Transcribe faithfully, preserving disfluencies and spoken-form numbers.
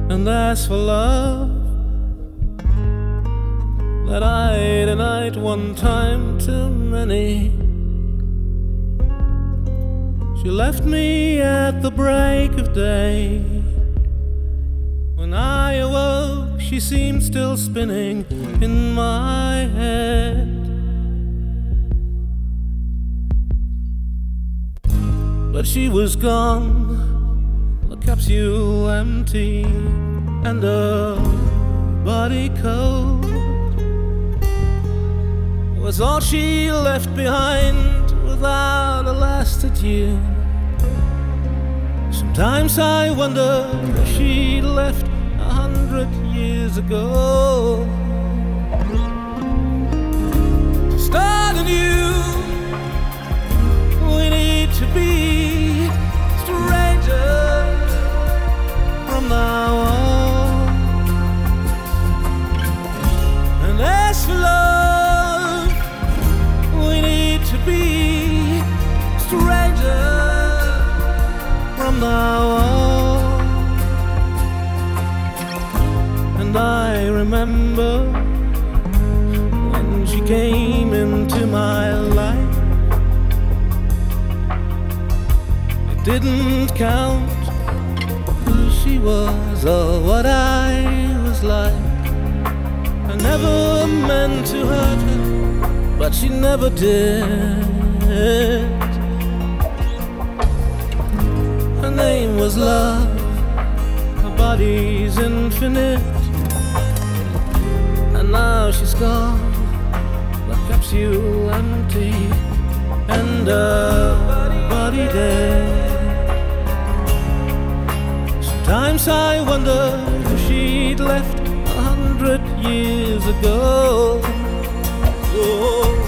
And as for love, that I denied one time too many. She left me at the break of day. When I awoke, she seemed still spinning in my head. But she was gone, the capsule empty, and her body cold was all she left behind without a last adieu. Sometimes I wonder if she left a hundred years ago to start anew. We need to be strangers from now on. And as for love, we need to be strangers from now on. And I remember when she came into my life, it didn't count who she was or what I was like. I never meant to hurt her, but she never did. Her name was love, her body's infinite, and now she's gone, the capsule empty, and her body dead. Sometimes I wonder if she'd left a hundred years ago. Oh.